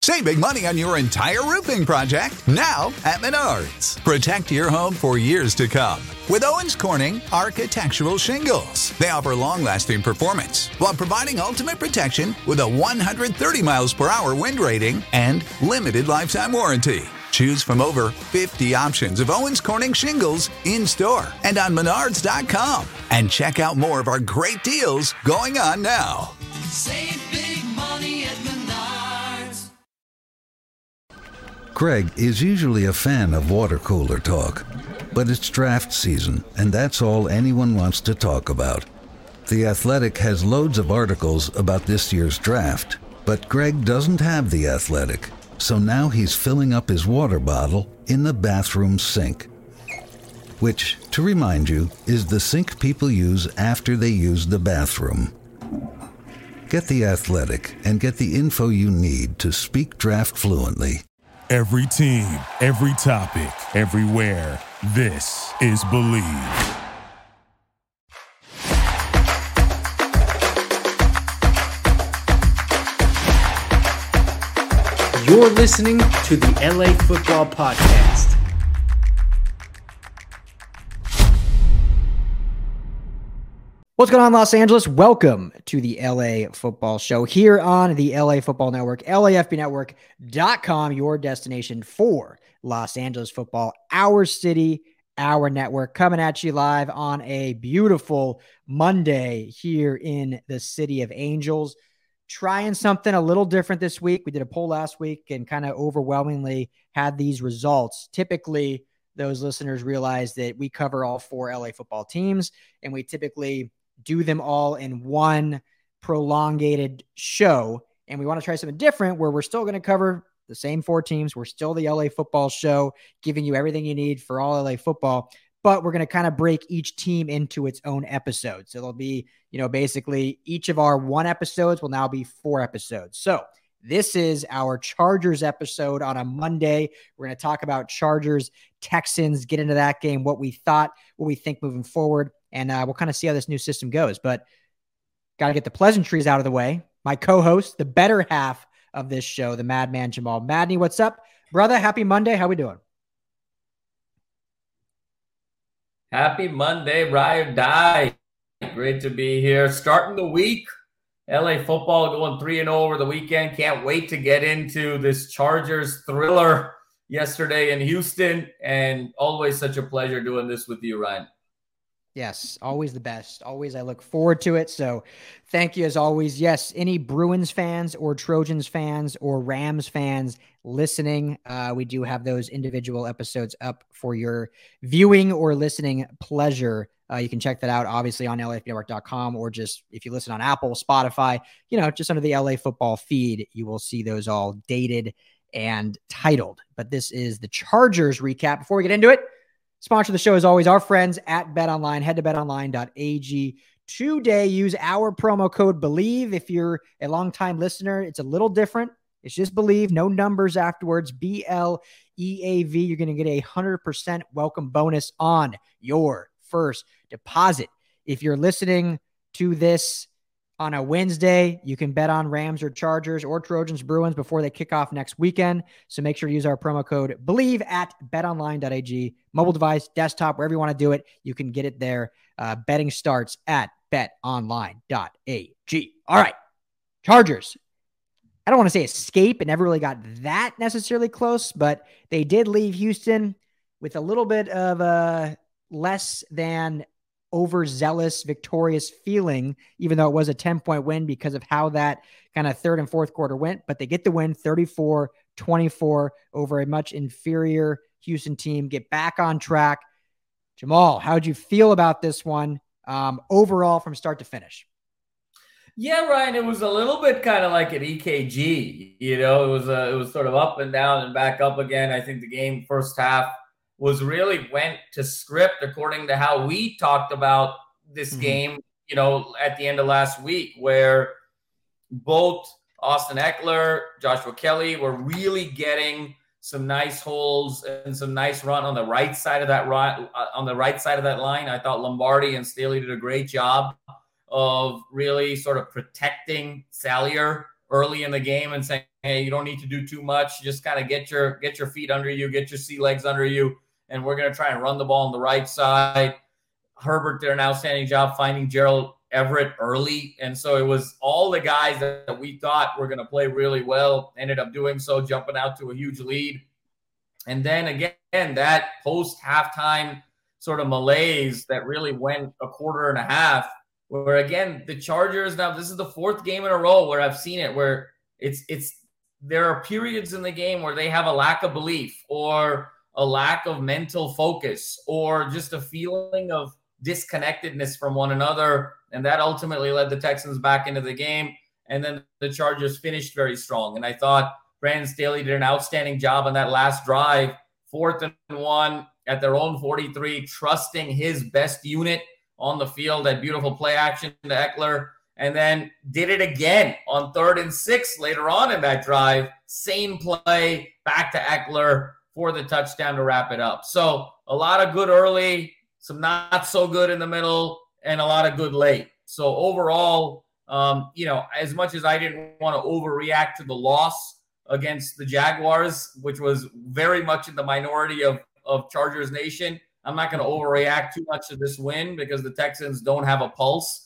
Save big money on your entire roofing project now at Menards. Protect your home for years to come with Owens Corning Architectural Shingles. They offer long-lasting performance while providing ultimate protection with a 130 miles per hour wind rating and limited lifetime warranty. Choose from over 50 options of Owens Corning shingles in-store and on Menards.com. And check out more of our great deals going on now. Save big money at Menards. Greg is usually a fan of water cooler talk, but it's draft season, and that's all anyone wants to talk about. The Athletic has loads of articles about this year's draft, but Greg doesn't have The Athletic, so now he's filling up his water bottle in the bathroom sink, which, to remind you, is the sink people use after they use the bathroom. Get The Athletic and get the info you need to speak draft fluently. Every team, every topic, everywhere. This is Believe. You're listening to the LA Football Podcast. What's going on, Los Angeles? Welcome to the LA Football Show here on the LA Football Network, LAFBnetwork.com, your destination for Los Angeles football, our city, our network, coming at you live on a beautiful Monday here in the city of Angels. Trying something a little different this week. We did a poll last week and kind of overwhelmingly had these results. Typically, those listeners realize that we cover all four LA football teams, and we typically do them all in one prolongated show. And we want to try something different where we're still going to cover the same four teams. We're still the LA Football Show, giving you everything you need for all LA football, but we're going to kind of break each team into its own episode. So it'll be, basically each of our one episodes will now be 4 episodes. So this is our Chargers episode on a Monday. We're going to talk about Chargers, Texans, get into that game, what we thought, what we think moving forward. And we'll kind of see how this new system goes. But got to get the pleasantries out of the way. My co-host, the better half of this show, the Madman Jamal Madney. What's up, brother? Happy Monday. How we doing? Happy Monday, ride or die. Great to be here. Starting the week. LA football going 3-0 over the weekend. Can't wait to get into this Chargers thriller yesterday in Houston. And always such a pleasure doing this with you, Ryan. Yes, always the best. Always I look forward to it. So thank you as always. Yes, any Bruins fans or Trojans fans or Rams fans listening, we do have those individual episodes up for your viewing or listening pleasure. You can check that out, obviously, on LAFBnetwork.com, or just if you listen on Apple, Spotify, just under the LA football feed, you will see those all dated and titled. But this is the Chargers recap. Before we get into it, sponsor of the show is always our friends at BetOnline. Head to betonline.ag today. Use our promo code BELIEVE. If you're a longtime listener, it's a little different. It's just BELIEVE, no numbers afterwards. BLEAV. You're going to get a 100% welcome bonus on your first deposit. If you're listening to this on a Wednesday, you can bet on Rams or Chargers or Trojans, Bruins before they kick off next weekend. So make sure to use our promo code BELIEVE at betonline.ag. Mobile device, desktop, wherever you want to do it, you can get it there. Betting starts at betonline.ag. All right, Chargers. I don't want to say escape. It never really got that necessarily close, but they did leave Houston with a little bit of a less than overzealous, victorious feeling, even though it was a 10-point win because of how that kind of third and fourth quarter went. But they get the win 34-24 over a much inferior Houston team, get back on track. Jamal, how'd you feel about this one overall from start to finish? Yeah, Ryan, it was a little bit kind of like an EKG. It was sort of up and down and back up again. I think the game first half really went to script according to how we talked about this game, at the end of last week, where both Austin Eckler, Joshua Kelly were really getting some nice holes and some nice run on the right side of that line. I thought Lombardi and Staley did a great job of really sort of protecting Salyer early in the game and saying, hey, you don't need to do too much. Just kind of get your feet under you, get your sea legs under you, and we're going to try and run the ball on the right side. Herbert did an outstanding job finding Gerald Everett early. And so it was all the guys that we thought were going to play really well, ended up doing so, jumping out to a huge lead. And then again, that post-halftime sort of malaise that really went a quarter and a half, where again, the Chargers, now this is the fourth game in a row where I've seen it, where there are periods in the game where they have a lack of belief or a lack of mental focus or just a feeling of disconnectedness from one another. And that ultimately led the Texans back into the game. And then the Chargers finished very strong. And I thought Brandon Staley did an outstanding job on that last drive, 4th and 1 at their own 43, trusting his best unit on the field, that beautiful play action to Ekeler, and then did it again on 3rd and 6 later on in that drive. Same play, back to Ekeler for the touchdown to wrap it up. So a lot of good early, some not so good in the middle, and a lot of good late. So overall, as much as I didn't want to overreact to the loss against the Jaguars, which was very much in the minority of Chargers Nation, I'm not going to overreact too much to this win because the Texans don't have a pulse.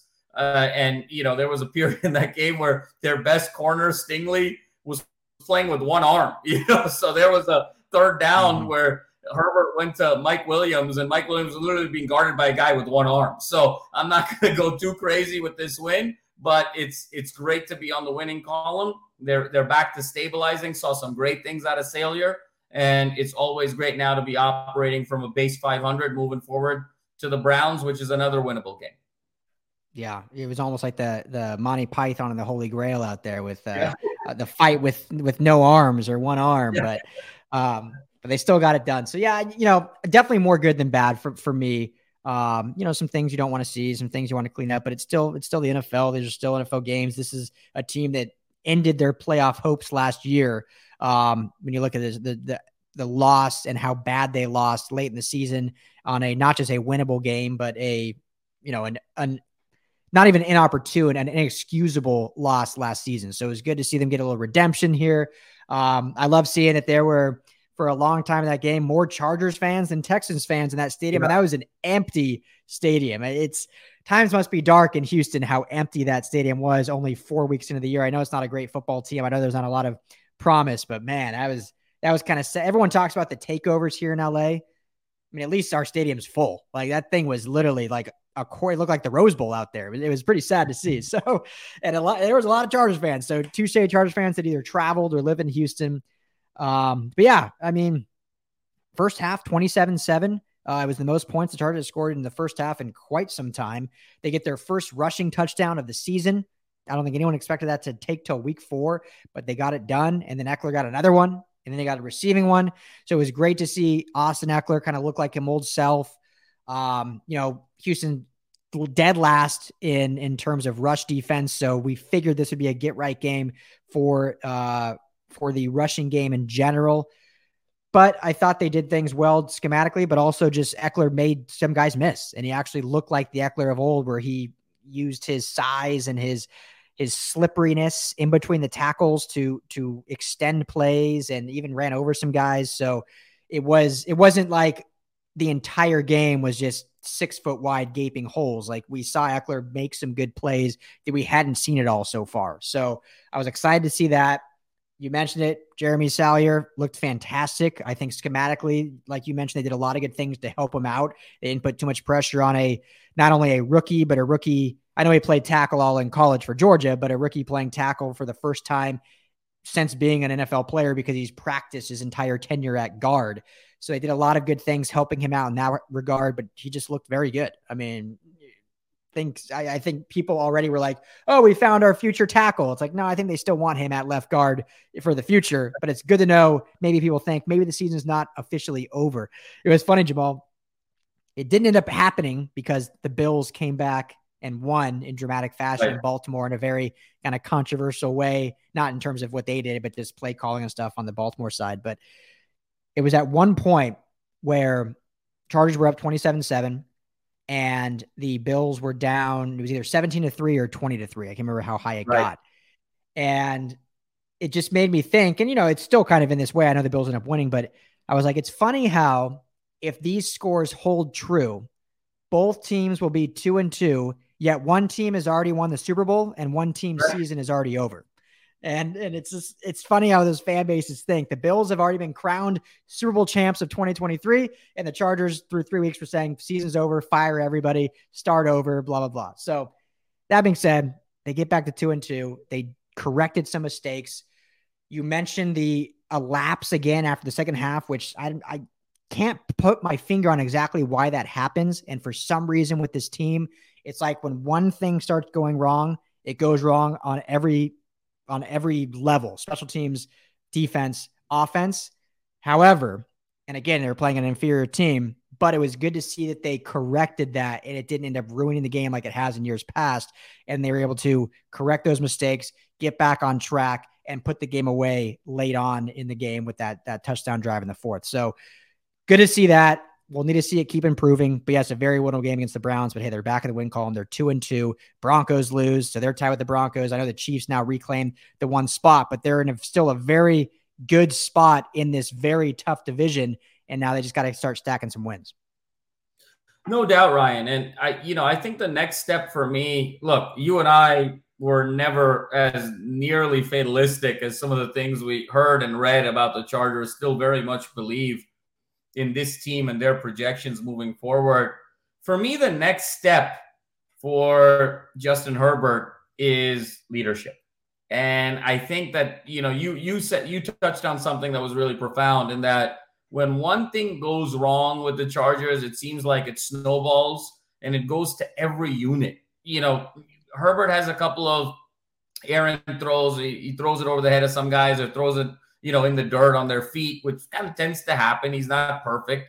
There was a period in that game where their best corner, Stingley, was playing with one arm. So there was a 3rd down where Herbert went to Mike Williams, and Mike Williams was literally being guarded by a guy with one arm. So I'm not going to go too crazy with this win, but it's great to be on the winning column. They're back to stabilizing. Saw some great things out of Salyer, and it's always great now to be operating from a base 500 moving forward to the Browns, which is another winnable game. Yeah, it was almost like the Monty Python and the Holy Grail out there with the fight with no arms or one arm, but they still got it done. So yeah, definitely more good than bad for me. Some things you don't want to see, some things you want to clean up, but it's still the NFL. These are still NFL games. This is a team that ended their playoff hopes last year. When you look at this, the loss and how bad they lost late in the season on not just a winnable game, but an not even inopportune and inexcusable loss last season. So it was good to see them get a little redemption here. I love seeing that there were, for a long time in that game, more Chargers fans than Texans fans in that stadium. Yeah. And that was an empty stadium. Times must be dark in Houston, how empty that stadium was only 4 weeks into the year. I know it's not a great football team. I know there's not a lot of promise, but man, that was kind of sad. Everyone talks about the takeovers here in LA. I mean, at least our stadium's full. Like that thing was literally like it looked like the Rose Bowl out there. It was pretty sad to see. So, and there was a lot of Chargers fans. So Touche Chargers fans that either traveled or live in Houston. But yeah, I mean, first half 27-7. It was the most points the Chargers scored in the first half in quite some time. They get their first rushing touchdown of the season. I don't think anyone expected that to take till week 4, but they got it done. And then Ekeler got another one, and then they got a receiving one. So it was great to see Austin Ekeler kind of look like him old self. Houston dead last in terms of rush defense. So we figured this would be a get right game for the rushing game in general. But I thought they did things well schematically, but also just Ekeler made some guys miss. And he actually looked like the Ekeler of old, where he used his size and his slipperiness in between the tackles to extend plays, and even ran over some guys. So it wasn't like the entire game was just 6 foot wide gaping holes. Like, we saw Ekeler make some good plays that we hadn't seen it all so far. So I was excited to see that. You mentioned it. Jeremy Salyer looked fantastic. I think schematically, like you mentioned, they did a lot of good things to help him out. They didn't put too much pressure on not only a rookie, but a rookie. I know he played tackle all in college for Georgia, but a rookie playing tackle for the first time since being an NFL player, because he's practiced his entire tenure at guard. So they did a lot of good things helping him out in that regard, but he just looked very good. I mean, I think people already were like, oh, we found our future tackle. It's like, no, I think they still want him at left guard for the future, but it's good to know. Maybe people think maybe the season's not officially over. It was funny, Jamal. It didn't end up happening because the Bills came back and won in dramatic fashion in Baltimore in a very kind of controversial way, not in terms of what they did, but just play calling and stuff on the Baltimore side. But it was at one point where Chargers were up 27-7. And the Bills were down. It was either 17-3 or 20-3. I can't remember how high it got. And it just made me think, and it's still kind of in this way. I know the Bills end up winning, but I was like, it's funny how if these scores hold true, both teams will be 2-2, yet one team has already won the Super Bowl and one team's season is already over. And it's funny how those fan bases think. The Bills have already been crowned Super Bowl champs of 2023, and the Chargers through 3 weeks were saying season's over, fire everybody, start over, blah, blah, blah. So that being said, they get back to 2-2. They corrected some mistakes. You mentioned a lapse again after the second half, which I can't put my finger on exactly why that happens. And for some reason with this team, it's like when one thing starts going wrong, it goes wrong on every level, special teams, defense, offense. However, and again, they were playing an inferior team, but it was good to see that they corrected that and it didn't end up ruining the game like it has in years past. And they were able to correct those mistakes, get back on track, and put the game away late on in the game with that touchdown drive in the fourth. So good to see that. We'll need to see it keep improving. But yes, a very winnable game against the Browns. But hey, they're back in the win column. They're 2-2. Broncos lose, so they're tied with the Broncos. I know the Chiefs now reclaim the one spot, but they're in still a very good spot in this very tough division. And now they just got to start stacking some wins. No doubt, Ryan. And I think the next step for me, look, you and I were never as nearly fatalistic as some of the things we heard and read about the Chargers. Still very much believe in this team and their projections moving forward. For me, the next step for Justin Herbert is leadership. And I think that, you touched on something that was really profound in that when one thing goes wrong with the Chargers, it seems like it snowballs and it goes to every unit. Herbert has a couple of errant throws. He throws it over the head of some guys or throws it, in the dirt on their feet, which kind of tends to happen. He's not perfect.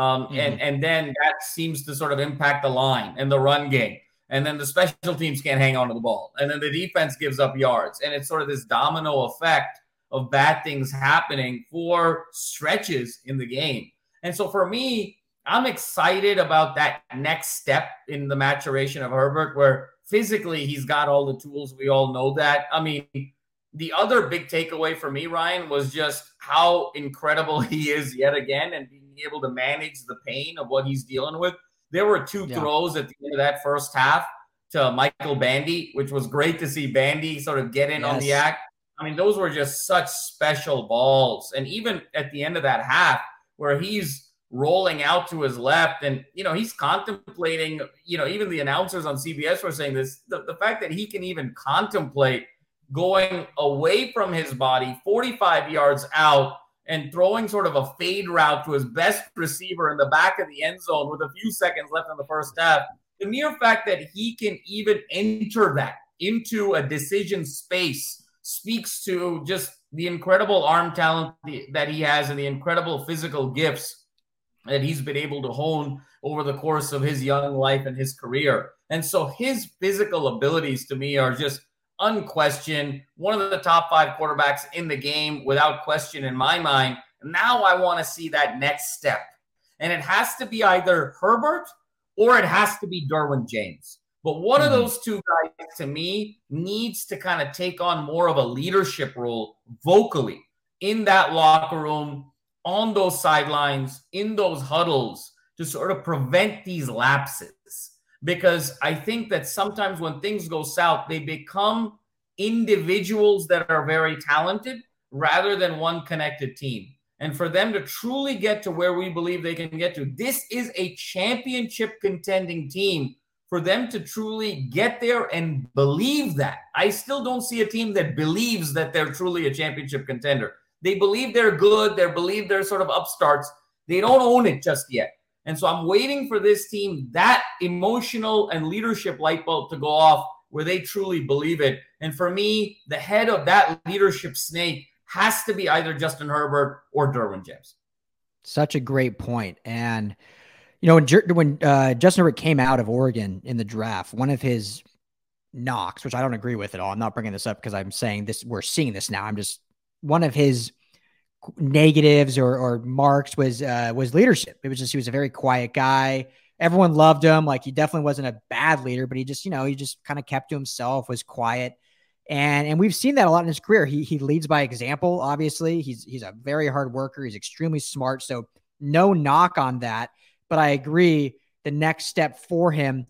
And then that seems to sort of impact the line and the run game. And then the special teams can't hang on to the ball. And then the defense gives up yards. And it's sort of this domino effect of bad things happening for stretches in the game. And so for me, I'm excited about that next step in the maturation of Herbert, where physically he's got all the tools. We all know that. I mean, the other big takeaway for me, Ryan, was just how incredible he is yet again and being able to manage the pain of what he's dealing with. There were two throws at the end of that first half to Michael Bandy, which was great to see Bandy sort of get in on the act. I mean, those were just such special balls. And even at the end of that half where he's rolling out to his left and, he's contemplating, even the announcers on CBS were saying this, the fact that he can even contemplate going away from his body 45 yards out and throwing sort of a fade route to his best receiver in the back of the end zone with a few seconds left in the first half. The mere fact that he can even enter that into a decision space speaks to just the incredible arm talent that he has and the incredible physical gifts that he's been able to hone over the course of his young life and his career. And so his physical abilities to me are just unquestioned, one of the top 5 quarterbacks in the game without question in my mind. Now I want to see that next step. And it has to be either Herbert or it has to be Derwin James. But one of those two guys, to me, needs to kind of take on more of a leadership role vocally in that locker room, on those sidelines, in those huddles, to sort of prevent these lapses. Because I think that sometimes when things go south, they become individuals that are very talented rather than one connected team. And for them to truly get to where we believe they can get to, this is a championship contending team. For them to truly get there and believe that. I still don't see a team that believes that they're truly a championship contender. They believe they're good. They believe they're sort of upstarts. They don't own it just yet. And so I'm waiting for this team, that emotional and leadership light bulb to go off where they truly believe it. And for me, the head of that leadership snake has to be either Justin Herbert or Derwin James. Such a great point. And, when Justin Herbert came out of Oregon in the draft, one of his knocks, which I don't agree with at all. I'm not bringing this up because I'm saying this, we're seeing this now. I'm just, one of his negatives or marks was leadership. It was just, he was a very quiet guy. Everyone loved him. Like, he definitely wasn't a bad leader, but he just, he just kind of kept to himself, was quiet. And we've seen that a lot in his career. He leads by example. Obviously, he's a very hard worker. He's extremely smart. So no knock on that. But I agree. The next step for him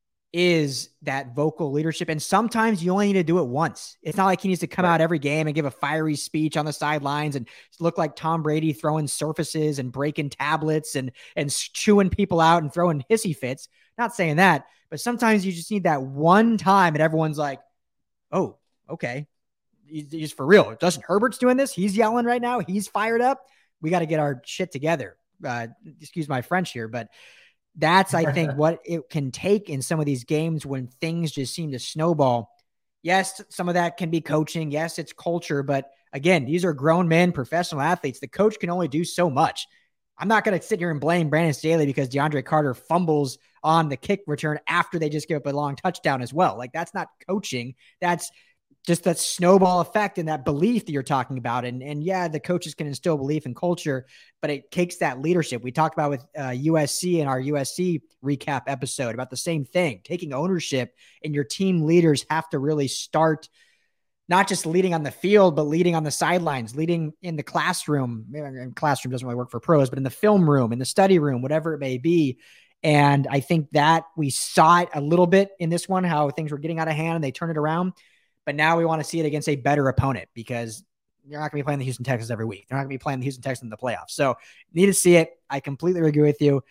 is that vocal leadership. And sometimes you only need to do it once. It's not like he needs to come out every game and give a fiery speech on the sidelines and look like Tom Brady throwing surfaces and breaking tablets and chewing people out and throwing hissy fits. Not saying that, but sometimes you just need that one time and everyone's like, oh, okay. He's for real. Justin Herbert's doing this. He's yelling right now. He's fired up. We got to get our shit together. Excuse my French here, but that's, I think, what it can take in some of these games when things just seem to snowball. Yes, some of that can be coaching. Yes, it's culture. But again, these are grown men, professional athletes. The coach can only do so much. I'm not going to sit here and blame Brandon Staley because DeAndre Carter fumbles on the kick return after they just give up a long touchdown as well. Like, that's not coaching. That's just that snowball effect and that belief that you're talking about. And yeah, the coaches can instill belief in culture, but it takes that leadership. We talked about with USC in our USC recap episode about the same thing, taking ownership, and your team leaders have to really start not just leading on the field, but leading on the sidelines, leading in the classroom. Classroom doesn't really work for pros, but in the film room, in the study room, whatever it may be. And I think that we saw it a little bit in this one, how things were getting out of hand and they turned it around. But now we want to see it against a better opponent because you're not going to be playing the Houston Texans every week. They're not going to be playing the Houston Texans in the playoffs. So need to see it. I completely agree with you.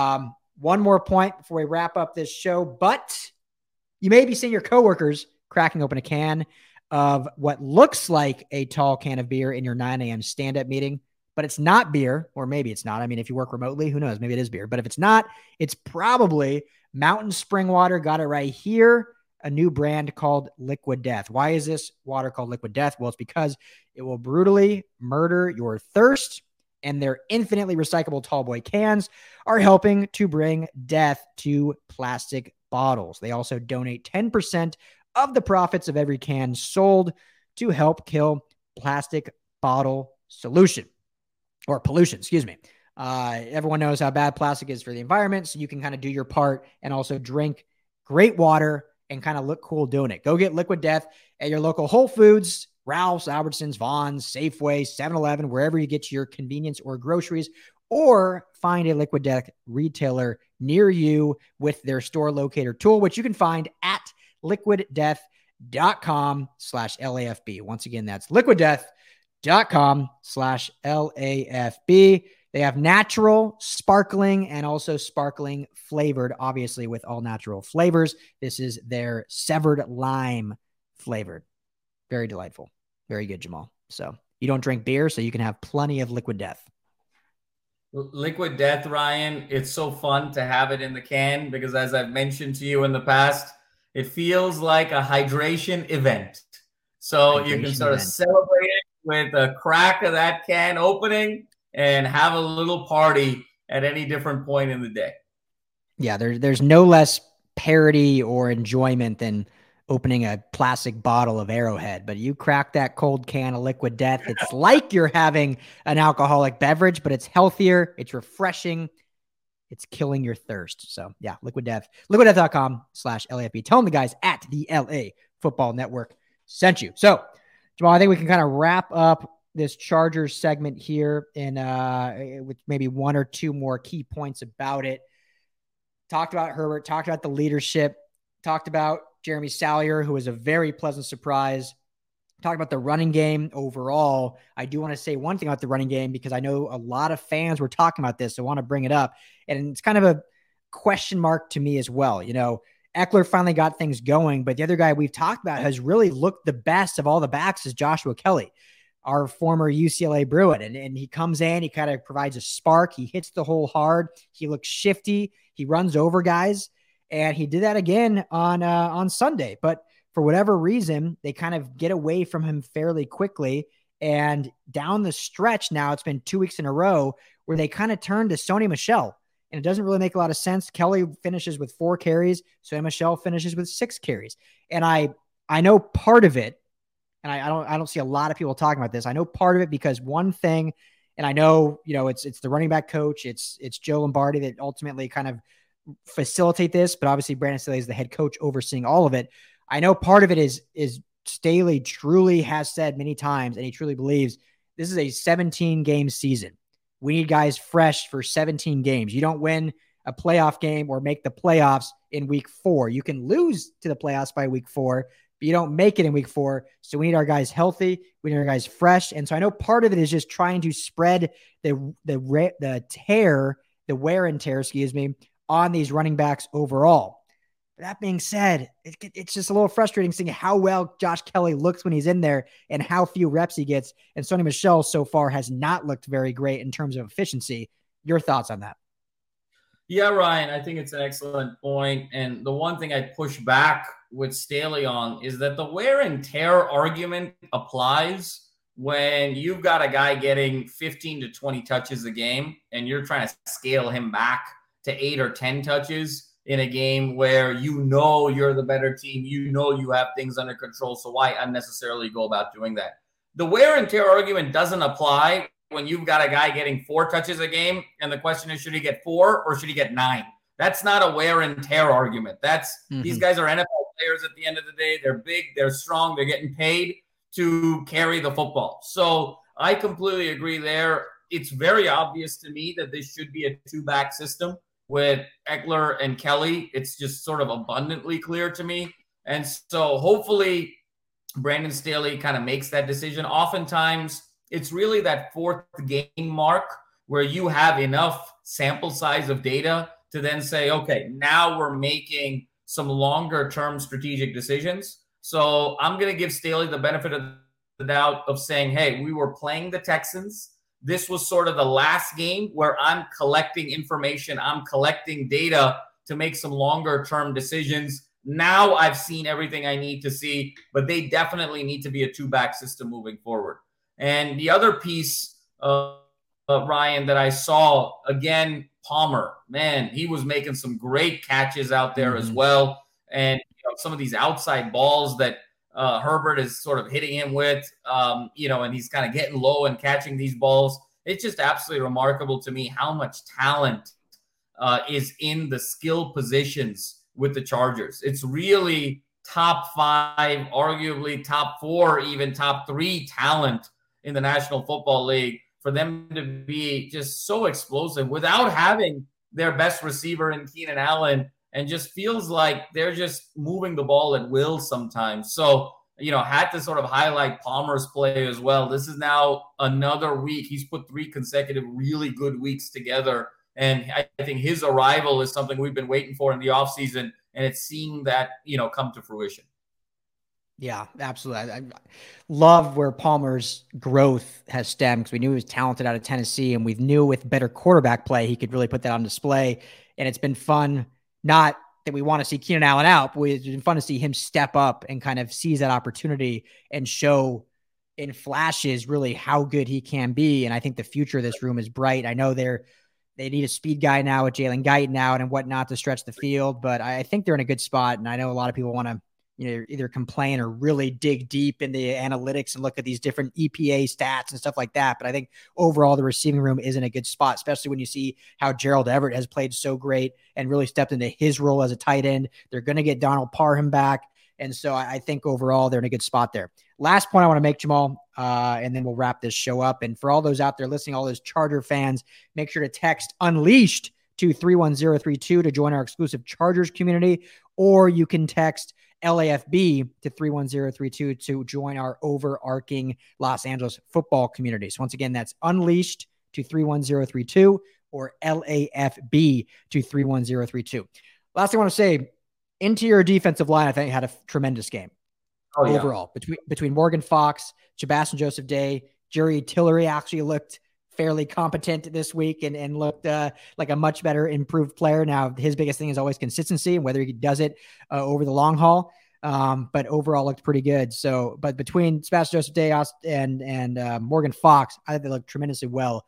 One more point before we wrap up this show, but you may be seeing your coworkers cracking open a can of what looks like a tall can of beer in your 9 a.m. stand-up meeting, but it's not beer, or maybe it's not. I mean, if you work remotely, who knows? Maybe it is beer. But if it's not, it's probably Mountain Spring Water. Got it right here. A new brand called Liquid Death. Why is this water called Liquid Death? Well, it's because it will brutally murder your thirst, and their infinitely recyclable tallboy cans are helping to bring death to plastic bottles. They also donate 10% of the profits of every can sold to help kill plastic bottle pollution. Everyone knows how bad plastic is for the environment, so you can kind of do your part and also drink great water and kind of look cool doing it. Go get Liquid Death at your local Whole Foods, Ralph's, Albertsons, Vons, Safeway, 7-Eleven, wherever you get your convenience or groceries, or find a Liquid Death retailer near you with their store locator tool, which you can find at liquiddeath.com/LAFB. Once again, that's liquiddeath.com/LAFB. They have natural, sparkling, and also sparkling flavored, obviously with all natural flavors. This is their severed lime flavored. Very delightful. Very good, Jamal. So you don't drink beer, so you can have plenty of Liquid Death. Liquid Death, Ryan, it's so fun to have it in the can because, as I've mentioned to you in the past, it feels like a hydration event. So you can sort of celebrate it with a crack of that can opening and have a little party at any different point in the day. Yeah, there's no less parody or enjoyment than opening a plastic bottle of Arrowhead. But you crack that cold can of Liquid Death, it's like you're having an alcoholic beverage, but it's healthier, it's refreshing, it's killing your thirst. So yeah, Liquid Death, liquiddeath.com/LAFB. Tell them the guys at the LA Football Network sent you. So Jamal, I think we can kind of wrap up this Chargers segment here with maybe one or two more key points about it. Talked about Herbert, talked about the leadership, talked about Jeremy Salyer, who was a very pleasant surprise. Talked about the running game overall. I do want to say one thing about the running game because I know a lot of fans were talking about this. So I want to bring it up. And it's kind of a question mark to me as well. You know, Eckler finally got things going, but the other guy we've talked about has really looked the best of all the backs is Joshua Kelly, our former UCLA Bruin. And he comes in, he kind of provides a spark. He hits the hole hard. He looks shifty. He runs over guys. And he did that again on Sunday. But for whatever reason, they kind of get away from him fairly quickly. And down the stretch now, it's been 2 weeks in a row where they kind of turn to Sony Michel. And it doesn't really make a lot of sense. Kelly finishes with 4 carries. Sony Michel finishes with 6 carries. And I know part of it, and I don't see a lot of people talking about this. I know part of it because one thing, and I know, you know, it's the running back coach, it's Joe Lombardi that ultimately kind of facilitate this, but obviously Brandon Staley is the head coach overseeing all of it. I know part of it is Staley truly has said many times, and he truly believes this is a 17-game season. We need guys fresh for 17 games. You don't win a playoff game or make the playoffs in week 4. You can lose to the playoffs by week 4, but you don't make it in week 4. So we need our guys healthy. We need our guys fresh. And so I know part of it is just trying to spread the wear and tear, on these running backs overall. But that being said, it's just a little frustrating seeing how well Josh Kelly looks when he's in there and how few reps he gets. And Sony Michel so far has not looked very great in terms of efficiency. Your thoughts on that? Yeah, Ryan, I think it's an excellent point. And the one thing I'd push back with Staley on is that the wear and tear argument applies when you've got a guy getting 15 to 20 touches a game and you're trying to scale him back to 8 or 10 touches in a game where you're the better team, you have things under control. So why unnecessarily go about doing that? The wear and tear argument doesn't apply when you've got a guy getting 4 touches a game, and the question is, should he get 4 or should he get 9? That's not a wear and tear argument. These guys are NFL players at the end of the day. They're big, they're strong, they're getting paid to carry the football. So I completely agree there. It's very obvious to me that this should be a 2-back system with Ekeler and Kelly. It's just sort of abundantly clear to me. And so hopefully Brandon Staley kind of makes that decision. Oftentimes, it's really that 4th game mark where you have enough sample size of data to then say, okay, now we're making some longer term strategic decisions. So I'm going to give Staley the benefit of the doubt of saying, hey, we were playing the Texans. This was sort of the last game where I'm collecting information. I'm collecting data to make some longer term decisions. Now I've seen everything I need to see, but they definitely need to be a 2-back system moving forward. And the other piece, Ryan, that I saw, again, Palmer, man, he was making some great catches out there as well. And some of these outside balls that Herbert is sort of hitting him with, and he's kind of getting low and catching these balls. It's just absolutely remarkable to me how much talent is in the skill positions with the Chargers. It's really top 5, arguably top 4, even top 3 talent in the National Football League for them to be just so explosive without having their best receiver in Keenan Allen, and just feels like they're just moving the ball at will sometimes. So, had to sort of highlight Palmer's play as well. This is now another week. He's put 3 consecutive really good weeks together. And I think his arrival is something we've been waiting for in the offseason, and it's seeing that, come to fruition. Yeah, absolutely. I love where Palmer's growth has stemmed, because we knew he was talented out of Tennessee, and we knew with better quarterback play, he could really put that on display. And it's been fun, not that we want to see Keenan Allen out, but it's been fun to see him step up and kind of seize that opportunity and show in flashes really how good he can be. And I think the future of this room is bright. I know they need a speed guy now with Jalen Guyton out and whatnot to stretch the field, but I think they're in a good spot. And I know a lot of people want to either complain or really dig deep in the analytics and look at these different EPA stats and stuff like that. But I think overall the receiving room is in a good spot, especially when you see how Gerald Everett has played so great and really stepped into his role as a tight end. They're going to get Donald Parham back. And so I think overall they're in a good spot there. Last point I want to make, Jamal, and then we'll wrap this show up. And for all those out there listening, all those Charger fans, make sure to text Unleashed to 31032 to join our exclusive Chargers community, or you can text LAFB to 31032 to join our overarching Los Angeles football community. So once again, that's Unleashed to 31032 or LAFB to 31032. Last thing I want to say, interior defensive line, I think, had a tremendous game overall. Between Morgan Fox, Sebastian Joseph Day, Jerry Tillery actually looked fairly competent this week and looked like a much better improved player. Now, his biggest thing is always consistency and whether he does it over the long haul. But overall looked pretty good. So, but between Sebastian Joseph Day and Morgan Fox, I think they looked tremendously well.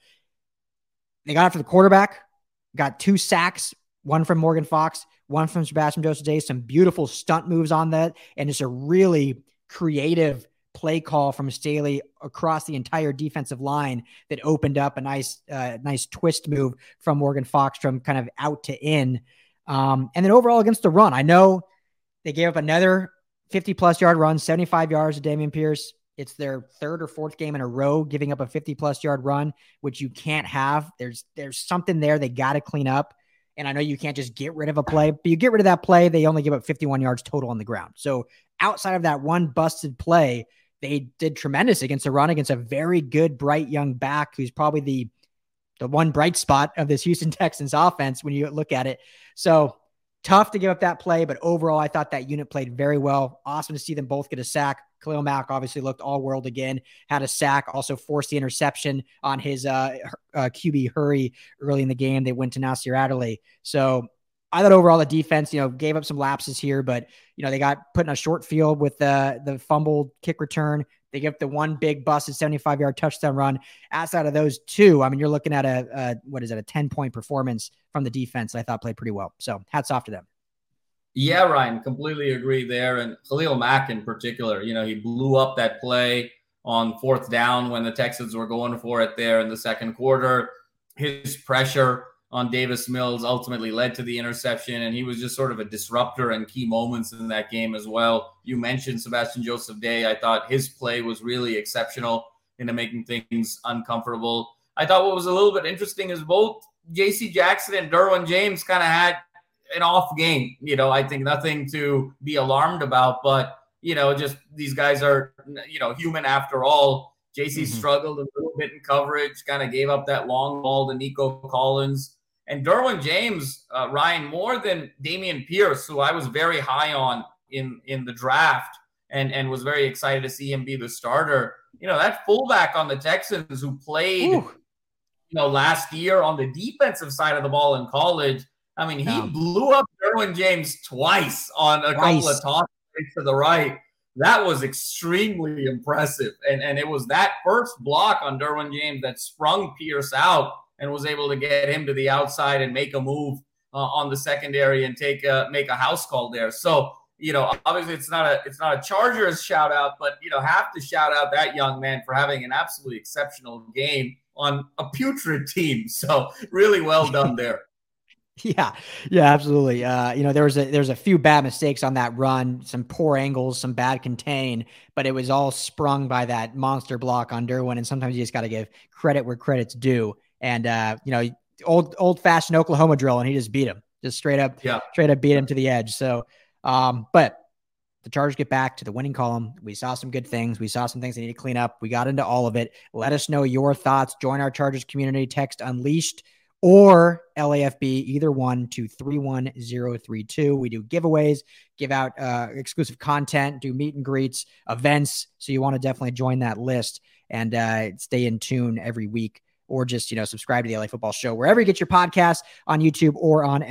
They got after the quarterback, got 2 sacks, one from Morgan Fox, one from Sebastian Joseph Day, some beautiful stunt moves on that, and just a really creative play call from Staley across the entire defensive line that opened up a nice twist move from Morgan Fox from kind of out to in. And then overall against the run, I know they gave up another 50-plus yard run, 75 yards to Dameon Pierce. It's their third or fourth game in a row giving up a 50-plus yard run, which you can't have. There's something there they got to clean up. And I know you can't just get rid of a play, but you get rid of that play, they only give up 51 yards total on the ground. So outside of that one busted play, they did tremendous against a run against a very good, bright young back who's probably the one bright spot of this Houston Texans offense when you look at it. So tough to give up that play, but overall, I thought that unit played very well. Awesome to see them both get a sack. Khalil Mack obviously looked all world again, had a sack, also forced the interception on his QB hurry early in the game. They went to Nasir Adderley. So I thought overall the defense, gave up some lapses here, but, they got put in a short field with the fumbled kick return. They give up the one big busted 75-yard touchdown run. Outside of those two, you're looking at a 10-point performance from the defense I thought played pretty well. So hats off to them. Yeah, Ryan, completely agree there. And Khalil Mack in particular, he blew up that play on fourth down when the Texans were going for it there in the second quarter. His pressure on Davis Mills ultimately led to the interception, and he was just sort of a disruptor in key moments in that game as well. You mentioned Sebastian Joseph Day. I thought his play was really exceptional into making things uncomfortable. I thought what was a little bit interesting is both J.C. Jackson and Derwin James kind of had an off game. I think nothing to be alarmed about, but, just these guys are, human after all. JC struggled a little bit in coverage, kind of gave up that long ball to Nico Collins. And Derwin James, Ryan, more than Dameon Pierce, who I was very high on in the draft and was very excited to see him be the starter. That fullback on the Texans who played, last year on the defensive side of the ball in college, he blew up Derwin James twice on a couple of tosses to the right. That was extremely impressive. And it was that first block on Derwin James that sprung Pierce out and was able to get him to the outside and make a move on the secondary and make a house call there. So, obviously it's not a Chargers shout out, but, have to shout out that young man for having an absolutely exceptional game on a putrid team. So really well done there. Yeah, absolutely. There's a few bad mistakes on that run, some poor angles, some bad contain, but it was all sprung by that monster block on Derwin. And sometimes you just got to give credit where credit's due. And, old fashioned Oklahoma drill, and he just beat him, just straight up beat him to the edge. So, but the Chargers get back to the winning column. We saw some good things. We saw some things they need to clean up. We got into all of it. Let us know your thoughts. Join our Chargers community. Text Unleashed or LAFB, either one, to 31032. We do giveaways, give out exclusive content, do meet and greets, events. So you want to definitely join that list and stay in tune every week, or just, subscribe to the LA Football Show wherever you get your podcasts, on YouTube or on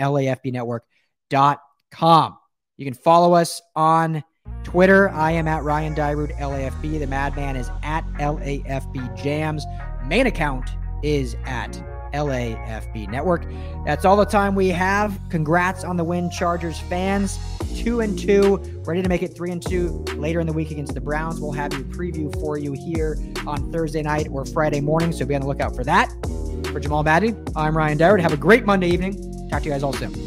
LAFBnetwork.com. You can follow us on Twitter. I am at Ryan Dyrud, LAFB. The Madman is at LAFB Jams. Main account is at LAFB Network. That's all the time we have. Congrats on the win, Chargers fans. 2-2, ready to make it 3-2 later in the week against the Browns. We'll have your preview for you here on Thursday night or Friday morning, so be on the lookout for that. For Jamal Maddy, I'm Ryan Dyrud. Have a great Monday evening. Talk to you guys all soon.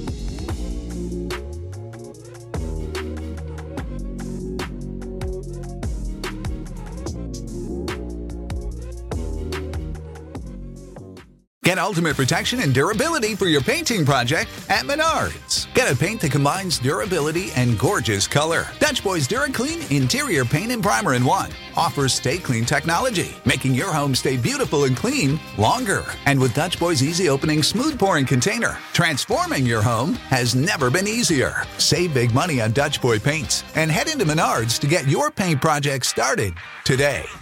Get ultimate protection and durability for your painting project at Menards. Get a paint that combines durability and gorgeous color. Dutch Boys DuraClean Interior Paint and Primer in One offers Stay Clean technology, making your home stay beautiful and clean longer. And with Dutch Boys Easy Opening Smooth Pouring Container, transforming your home has never been easier. Save big money on Dutch Boy paints and head into Menards to get your paint project started today.